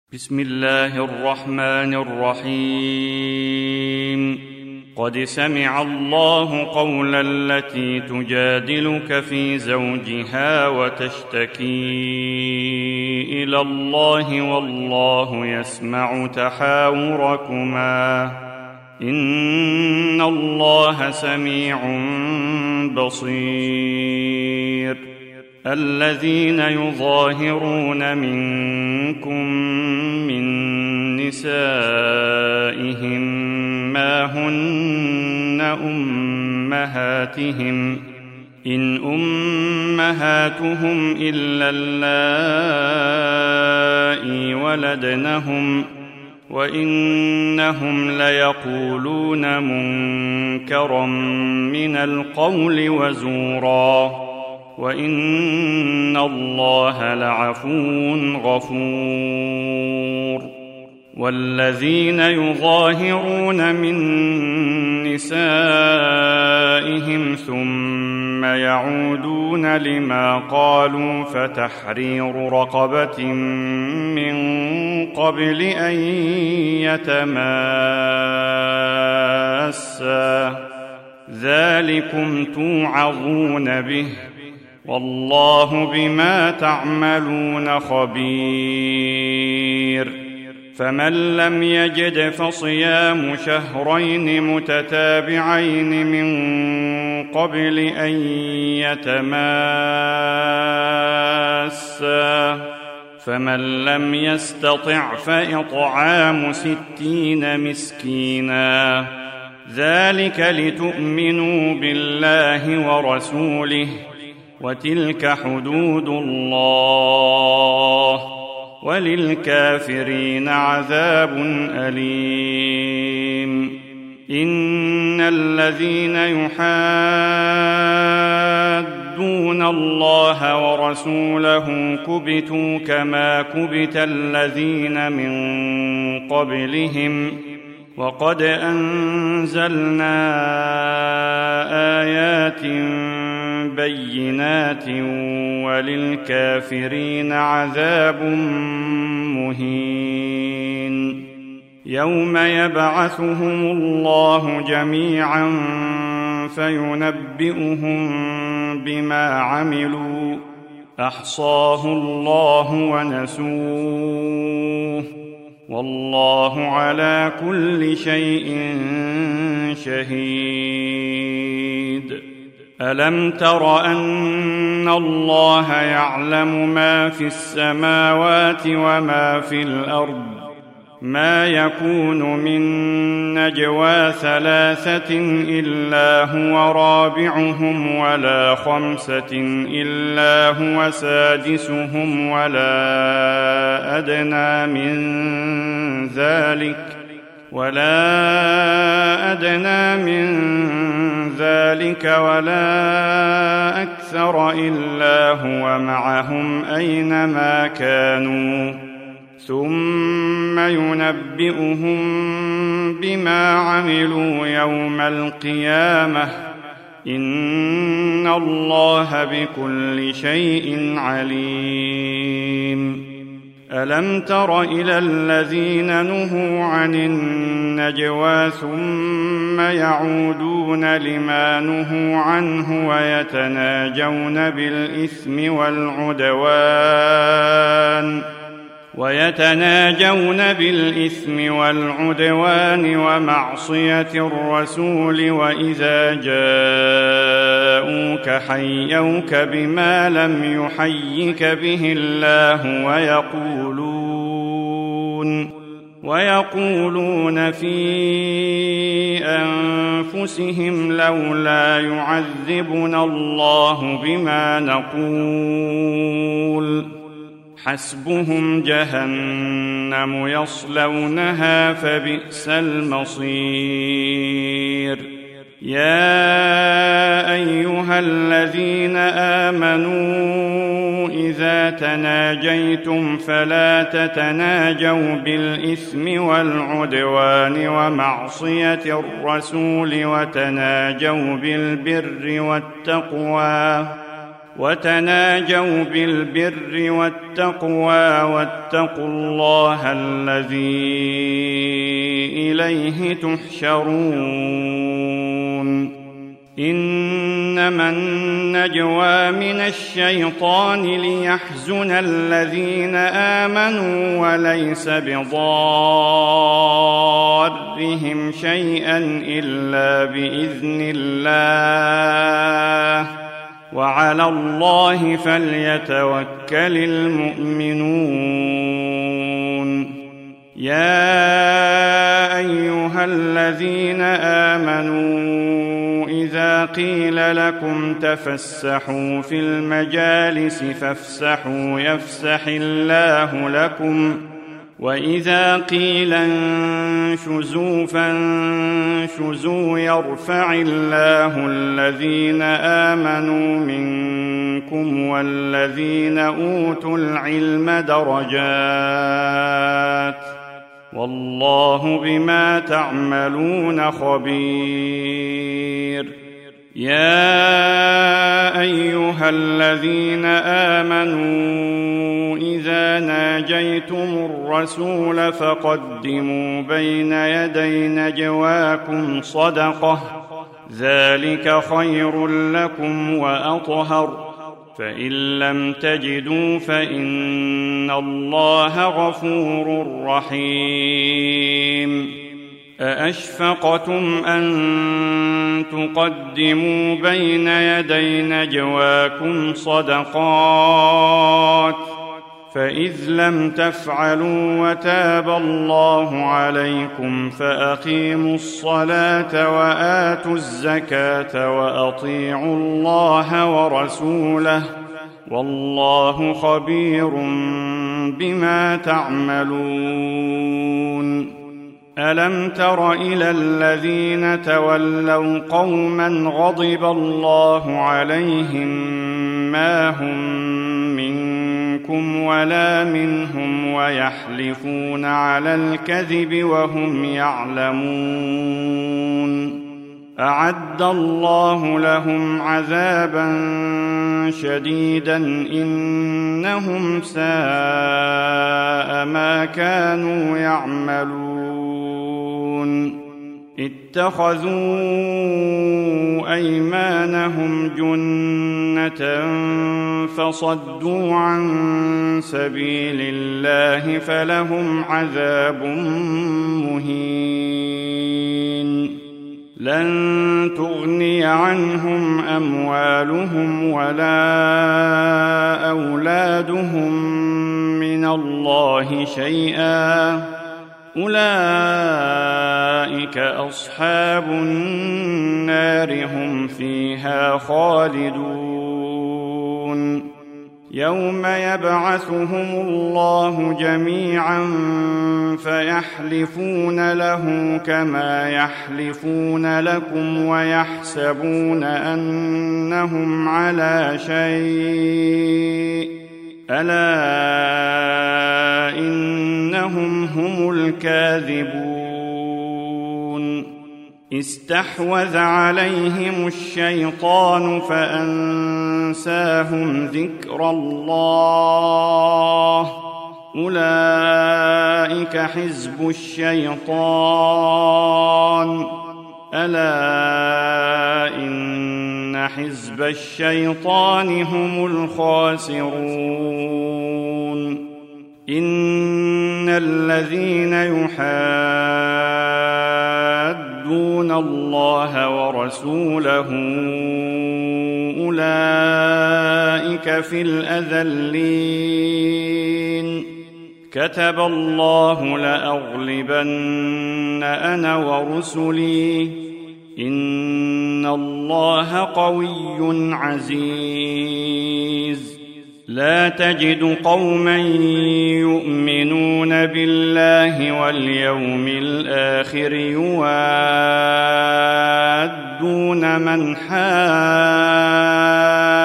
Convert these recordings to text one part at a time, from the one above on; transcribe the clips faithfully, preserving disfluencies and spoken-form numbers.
بسم الله الرحمن الرحيم. قد سمع الله قول التي تجادلك في زوجها وتشتكي إلى الله والله يسمع تحاوركما إن الله سميع بصير. الذين يظاهرون منكم من نسائهم ما هن أمهاتهم إن أمهاتهم إلا اللائي ولدنهم وإنهم ليقولون منكرا من القول وزورا وإن الله لعفو غفور. والذين يظاهرون من نسائهم ثم يعودون لما قالوا فتحرير رقبة من قبل أن يتماسا ذلكم توعظون به والله بما تعملون خبير. فمن لم يجد فصيام شهرين متتابعين من قبل أن يتماسا فمن لم يستطع فإطعام ستين مسكينا ذلك لتؤمنوا بالله ورسوله وتلك حدود الله وللكافرين عذاب أليم. إن الذين يحادون الله ورسوله كبتوا كما كبت الذين من قبلهم وقد أنزلنا آيات بينات وللكافرين عذاب مهين. يوم يبعثهم الله جميعا فينبئهم بما عملوا أحصاه الله ونسوه والله على كل شيء شهيد. ألم تر أن الله يعلم ما في السماوات وما في الأرض ما يكون من نجوى ثلاثة إلا هو رابعهم ولا خمسة إلا هو سادسهم ولا أدنى من ذلك ولا أدنى من ذلك ولا أكثر إلا هو معهم أينما كانوا ثم ينبئهم بما عملوا يوم القيامة إن الله بكل شيء عليم. ألم تر إلى الذين نهوا عن النجوى ثم يعودون لما نهوا عنه ويتناجون بالإثم والعدوان ويتناجون بالإثم والعدوان ومعصية الرسول وإذا جاءوك حيوك بما لم يحيك به الله ويقولون ويقولون في أنفسهم لولا يعذبنا الله بما نقول حسبهم جهنم يصلونها فبئس المصير. يا أيها الذين آمنوا إذا تناجيتم فلا تتناجوا بالإثم والعدوان ومعصية الرسول وتناجوا بالبر والتقوى وتناجوا بالبر والتقوى واتقوا الله الذي إليه تحشرون إنما النجوى من الشيطان ليحزن الذين آمنوا وليس بضارهم شيئا إلا بإذن الله وعلى الله فليتوكل المؤمنون يا أيها الذين آمنوا إذا قيل لكم تفسحوا في المجالس فافسحوا يفسح الله لكم وإذا قيل انشزوا فانشزوا يرفع الله الذين آمنوا منكم والذين أوتوا العلم درجات والله بما تعملون خبير يا أيها الذين آمنوا إذا ناجيتم الرسول فقدموا بين يدي نجواكم صدقة ذلك خير لكم وأطهر فإن لم تجدوا فإن الله غفور رحيم أأشفقتم أن تقدموا بين يدي نجواكم صدقات فإذ لم تفعلوا وتاب الله عليكم فأقيموا الصلاة وآتوا الزكاة وأطيعوا الله ورسوله والله خبير بما تعملون ألم تر إلى الذين تولوا قوما غضب الله عليهم ما هم منكم ولا منهم ويحلفون على الكذب وهم يعلمون أعد الله لهم عذابا شديدا إنهم ساء ما كانوا يعملون اتخذوا أيمانهم جنة فصدوا عن سبيل الله فلهم عذاب مهين لن تغني عنهم أموالهم ولا أولادهم من الله شيئا أولئك أصحاب النار هم فيها خالدون يوم يبعثهم الله جميعا فيحلفون له كما يحلفون لكم ويحسبون أنهم على شيء ألا إنهم هم الكاذبون استحوذ عليهم الشيطان فأنساهم ذكر الله أولئك حزب الشيطان ألا إن حزب الشيطان هم الخاسرون إن الذين يحادون الله ورسوله أولئك في الأذلين كتب الله لأغلبن أنا ورسلي إن الله قوي عزيز لا تجد قوما يؤمنون بالله واليوم الآخر يوادون من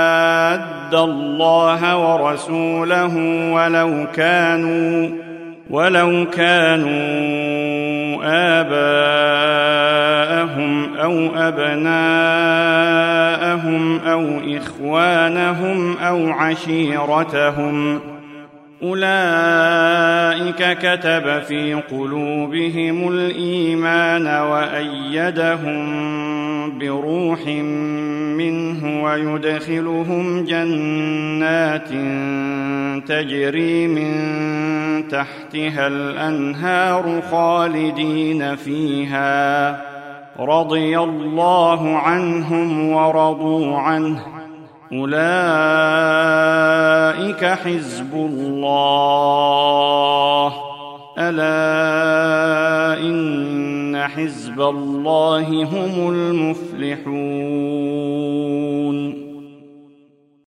حاد الله ورسوله ولو كانوا ولو كانوا آباءهم أو أبناءهم أو إخوانهم أو عشيرتهم أولئك كتب في قلوبهم الإيمان وأيدهم بروح منه ويدخلهم جنات تجري من تحتها الأنهار خالدين فيها رضي الله عنهم ورضوا عنه أولئك حزب الله ألا إن حزب الله هم المفلحون.